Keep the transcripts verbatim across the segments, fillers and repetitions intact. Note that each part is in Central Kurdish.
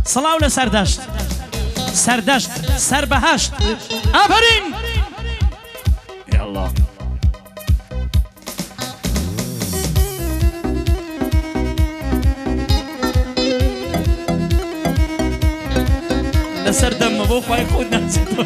سڵاو لە سەردەشت سەردەشت سەر بەهەشت ئافرین یاڵڵا لەسەر دەممە بۆ خۆی خۆت ناچێتەوە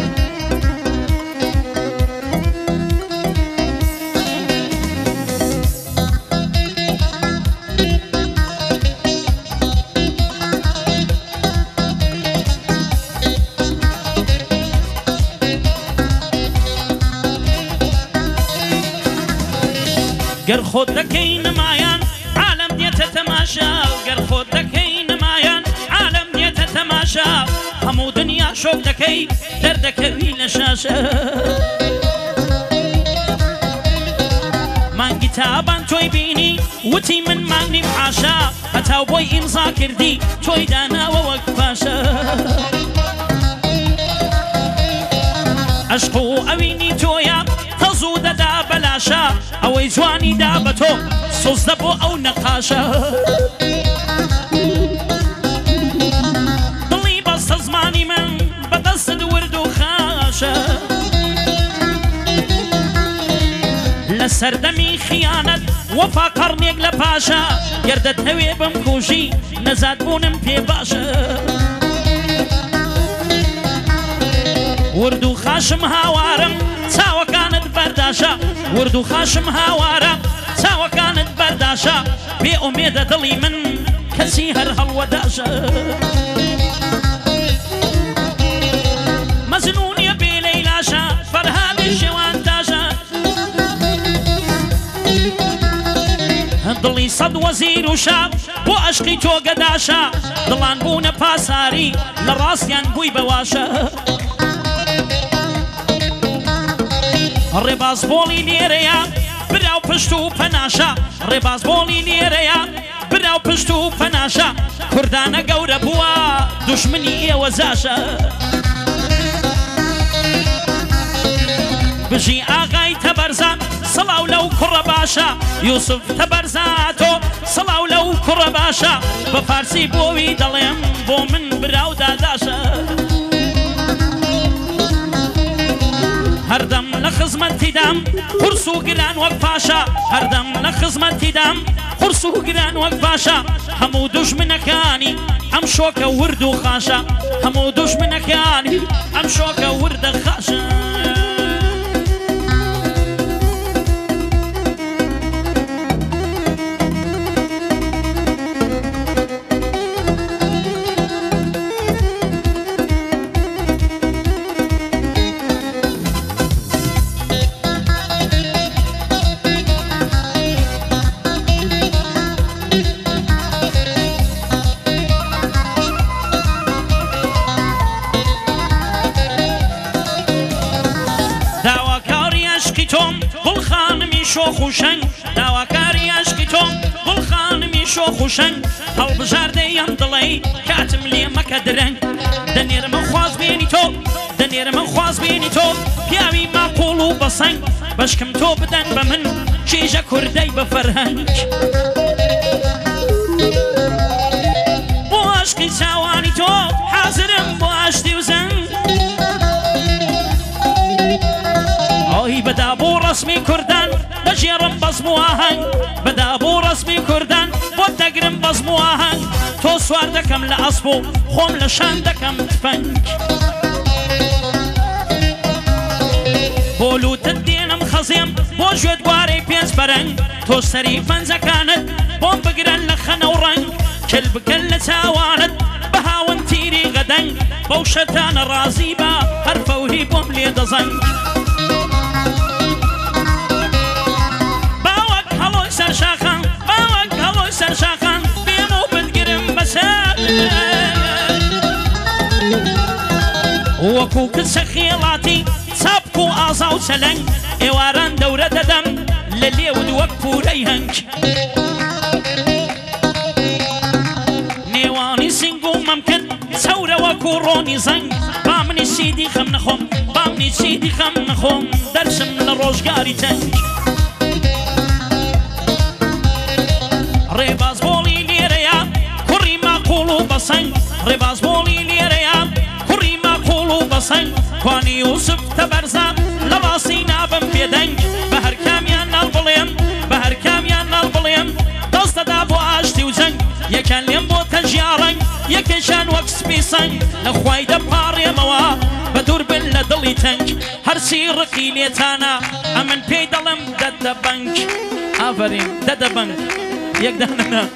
گەر خۆت دەکەی نمایان عالەم دێتە تەماشا گەر خۆت دەکەی نمایان عالەم دێتە تەماشا هەموو دنیا شۆک دەکەی دەردەکەوی لە شاشە مانگی تابان تۆی بینی وتی من مانگنیم عاشا هەتاو بۆی ئیمزا کردی تۆی داناوە وەک پاشە عشق و ئەوینی تۆیە تەزوو دەدا بەلاشە ئەوەی جوانی دا بە تۆ سوزدە بۆ ئەو نەقاشە دڵی بەستە زمانی من بەدەستت ورد و خاشە لە سەردەمی خیانەت وەفا قەڕنێک لە پاشە گەردەت هەوێ بمکوژی نەزات بوونم پێ باشە ورد و خاشم هاوارم چاوەکانت بەرداشە ورد و خاشم هاوارە چاوەکانت بەرداشە بێ ئومێدە دڵی من کەسی هەر هەڵوەداشە مەزنونیە بێ لەیلاشە فەرهادی شێوان تاشە دڵی سەد وەزیر و شاب بۆ عەشقی تۆ گەداشە دڵان بوونە پاساری لە ڕاستیان بووی بەواشە ڕێباز بۆڵی لێرەیە براو پشت و پەناشە ڕێباز بۆڵی لێرەیە براو پشت و پەناشە کوردانە گەورە بووە دوشمنی ئێوە زاشە بژی ئاغای تەبەرزان سڵاو لەو کوڕە باشە یوسف تەبەرزاتۆ سڵاو لەو کوڕە باشە بە فارسی بۆوی دەڵێم بۆ من براو داداشە هەردەم لە خزمەتیدام قورس و گران وەک پاشە هەردەم لە خزمەتیدام قورس و گران وەک پاشە هەموو دوژمنەکانی ئەم شۆکە ورد و خاشە هەموو دوژمنەکانی ئەم شۆکە وردە خاشە شۆخ و شەنگ داواکاری عەشقی تۆم گوڵخانمی شۆخ و شەنگ هەڵبژاردەیەم دڵێ کاتم لێ مەکە درەنگ دەنێرمە خواز بێنی تۆ دەنێرمە خواز بێنی تۆ پیاوی ماقوڵ و بەسەنگ بەشکم تۆ بدەن بە من کێژە کوردەی بە فەرهەنگ بۆ عەشقی چاوانی تۆ حازرم بۆ ئاشتی و زەنگ ئۆی بەدا بۆ ڕەسمی کوردان بەژێڕم بەزم و ئاهەنگ بەدا بۆ ڕەسمی کوردان بۆ دەگرم بەزم و ئاهەنگ تۆ سوار دەکەم لە ئەسپ و خۆم لە شان دەکەم تفەنگ بۆ لووتت دێنم خەزێم بۆ ژێت گوارەی پێنج بەرەنگ تۆ سەری فەنجەکانت بۆم بگرن لە خەنە و ڕەنگ کل بکەن لە چاوانت بە هاون تیری غەدەنگ بەو شەتانە ڕازی بە هەر فەوری بۆم لێ دەزەنگ سەرشاخان باوەک هەڵۆی سەرشاخان بێم و بتگرم بەسەر وەکوو کچە خێڵاتی چاپک و ئازا و چەلەنگ ئێواران دەورە دەدەم لە لێود وەک پورەی هەنگ نێوانی سنگ و مەمکرد چەورە وەکو ڕۆنی زەنگ با منی سیدی خەم نەخۆم با منی سیدی خەم نەخۆم دەرسم لە ڕۆژگاری تەنگ ڕێباز بۆڵی لێرەیە کوڕی ماقوڵ و بەس بسنگ ڕێباز بۆڵی لێرەیە کوڕی ماقوڵ و بەسەنگ کوانی یوسف تەبەرزە لە باسی نابم پێدەنگ بە هەر کامیان ناڵ بڵێم بە هەر کامیان ناڵ بڵێم دەست دەدا بۆ ئاشتی و جەنگ یەکەن لێم بۆ تەژیاڕەنگ یەکێشان وەک سپی سەنگ لە خوای دەپاڕێمەوە بە دوور بن لە دڵی تەنگ هەرچی ڕقی لێتانە ئەمن پێی دەڵم دەدە بەنگ ئافەرین دەدە بەنگ یەک دانەنە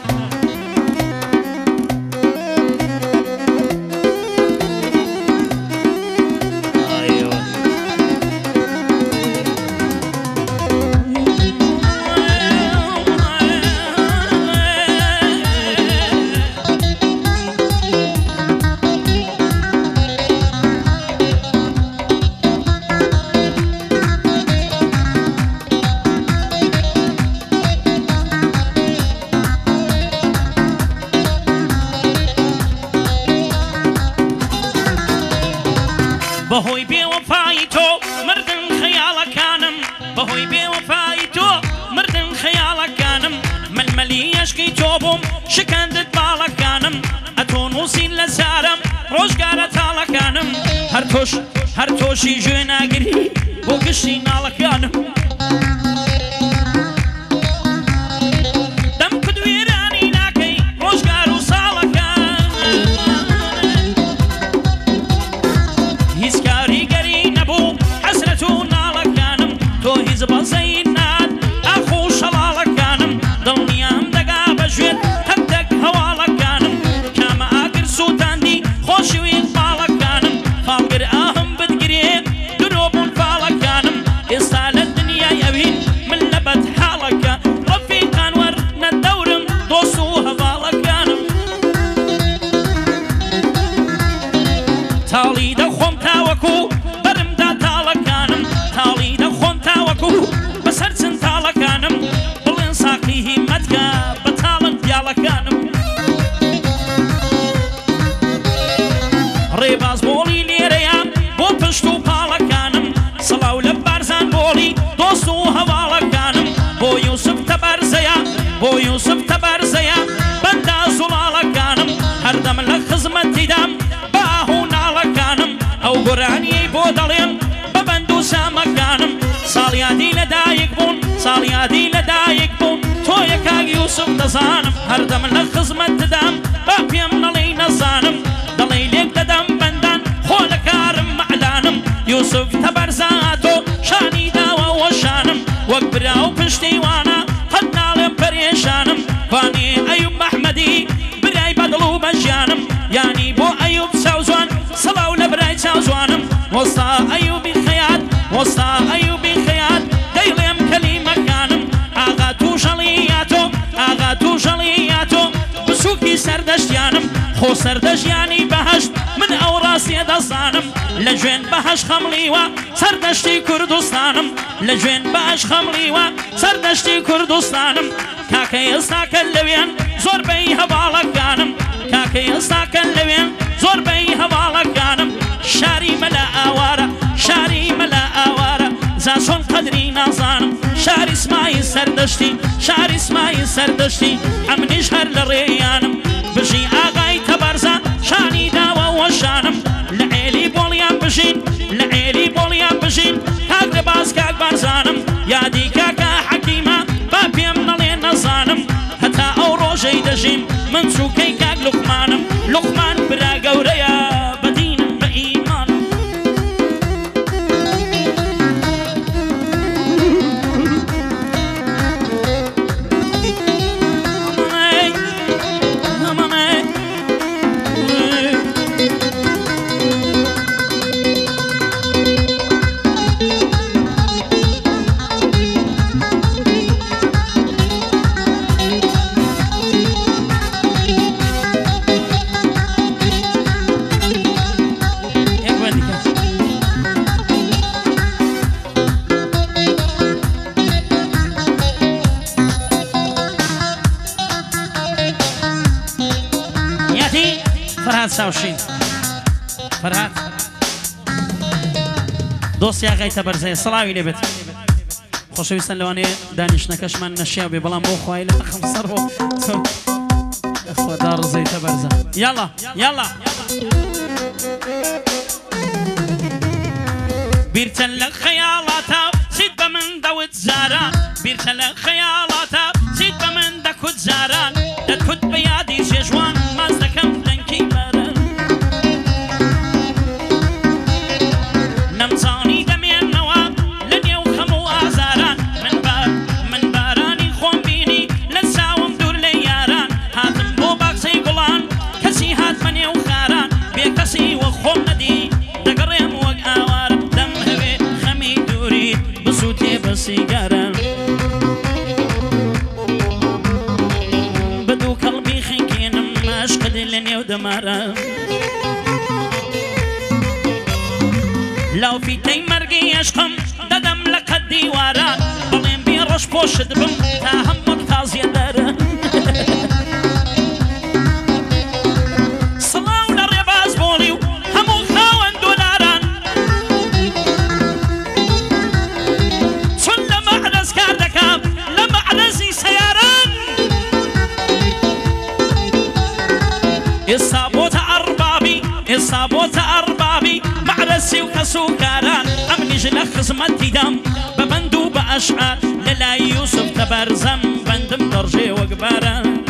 بەهۆی بێوەفایی تۆ مردن خەیاڵەکانم بەهۆی بێوەفایی تۆ مردن خەیاڵەکانم ملمەلی یەشکی تۆ بووم شکاندت باڵەکانم ئەتۆ نووسین لە زارم ڕۆژگارە تاڵەکانم هەر تۆش هەر تۆشی ژوێ ناگری بۆ گشتی ناڵەکانم دەم کدوێرانی ناکەی ڕۆژگار و ساڵەکان هیچ کاریگەری نەبوو حەسرەت و ناڵەکانم تۆ هیچ بەزەی نات ئاخۆ و شەڵاڵەکانم دڵنیام دەگا بە ژوێن هەندێک هەواڵەکانم کامە ئاگر سووتاندی خۆشوی فاڵەکانم فاڵگر ئاهم بتگرێ درۆ بوون فاڵەکانم ئێستا لە دنیای ئەوین من لە بەد حاڵەکە ڕەفیقان وەرنە دەورم دۆست و هەواڵەکانم تاڵی دەخۆم تاوەکو بەرمدا تاڵەکانم تاڵی دەخۆم تاوەکو بەسەر چەند تاڵەکانم بڵێن ساقی هیمەتکە بە تاڵن پیاڵەکانم ڕێباز بۆڵی لێرەیە بۆ پشت و پاڵەکانم سەڵاو لە بارزان بۆڵی دۆست و هەواڵەکانم بۆ یوسف تەبەرزەیە بۆ یوسف تەبەرزەیە بەندا زوڵاڵەکانم هەردەم لە خزمەتیدام بە ئاهوو ناڵەکانم ئەو گۆرانیەی بۆ دەڵێم بە بەند و سامەکانم ساڵیادی لەدایک بوون ساڵیادی لەدایک بوون تۆ یەکاک یوسف دەزانم هەردەم لە خزمەتدام با پێم نەڵێی نەزانم دەڵێی لێک دەدەم بەندان خۆ لە کارم مەعلانم یوسف تەبەرزاتۆ شانی داوە وەشانم وەک برا و پشتیوانە قەت ناڵێم پەرێشانم وانێ ئەیوب مەحمەدی برای بەدڵ و بەژیانم یانی بۆ ئەیوب چاوزوان سەڵاو لە برای چاوزوانم وەستا ئەیوبی خەیات وەستا ئەیوبی خەیات دەیڵێم کەلیمەکانم ئاغا تووشەڵیاتۆ ئاغا تووشەڵیاتۆ بسووکی سەردەشتیانم خۆ سەردەژیانی بەهەشت من ئەو ڕاستیە دەزانم لە ژوێن بەهەش خەمڵیوە سەردەشتی کوردستانم لە ژوێن بەهەش خەمڵیوە سەردەشتی کوردستانم کاکە ئێستاکە لەوێن زۆربەی هەواڵەکانم کاکە ئێستاکە لەوێن زۆربەی هەواڵەکانم شاری مەلا ئاوارە شاری مەلا ئاوارە زاسۆن قەدری نازانم شاری سمای سەردەشتی شاری سمای سەردەشتی ئەمنیش هەر لە ڕێیانم بژی ئاغای تەبەرزە شانی داوە وەشانم لە عێلی بۆڵیان بژین لە عێلی بۆڵیان بژین کاک لە باز کاک بارزانم یادی کاکە حەکیمە با پێم نەڵێ نەزانم هەتا ئەو ڕۆژەی دەژیم من چووکەی کاک لوقمانم لوقمان برا گەورەیە بە دینم بە ئیمانم فرهاد ساوشین فرهاد دۆستی ئاغای تەبەرزەیە سەڵاوی لێبێت خۆشەویستان لەوانەیە دانیشتنەکەشمان نەشیا بێ بەڵام بۆ خوای لە تەخم سەر اخوة دار زيت برزة يلا يلا بيرتن لك خيالاتها سيد بمن دوت زاران بيرتن لك خيالاتها سيد بمن دكوت زاران دكوت بيادي شجوان مازدكم دنكي بران نمزاني دمي النواب لن يوخمو آزاران من بار من باراني خوم بيني لساوم دور لياران هاتم بو باقسي قلان كسي هات من يوخاران بيكسي وخوم ندي دقريم وقاوار دم هبي خمي دوري بصوتي بسيقاران بدو قلبي خنكين ماشقد لن يودماران لو في تي مرقي يشقم ددم لك الديواران بلين بيرش بوش دبم تاهم مقتاز يداران صلاو للرباز بوليو همو خاون دولاران سن لما عدس كاردكام لما عدسي سياران إصابوت أربابي إصابوت أربابي معرسي وكسوكاران أمني جلخ خزمتي دم ببندو بأشعار للا يوسف تبرزم بندم درجي وقباران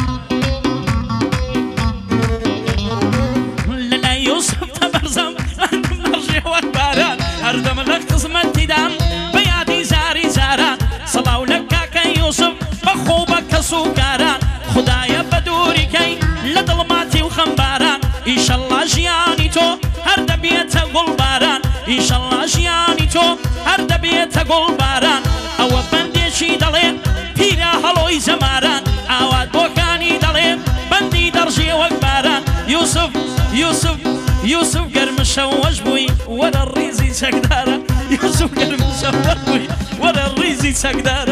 للا يوسف تبرزم بندم درجي وقباران أردم لخ خزمتي دم بيادي زاري زاران صلاو لك كاكا يوسف بخوبك كسوكاران خدايا بدوري كي لظلماتي وخنباران إن شاء الله جياني تو هرد بيتا قول باران إن شاء الله جياني تو هرد بيتا قول باران أو بندي شي دلين تيرا هلوي زماران أواد بوكاني دلين بندي درجي وقباران يوسف يوسف يوسف قرم شوش بوي ولا الريزي سكدارا يوسف قرم شوش بوي ولا الريزي سكدارا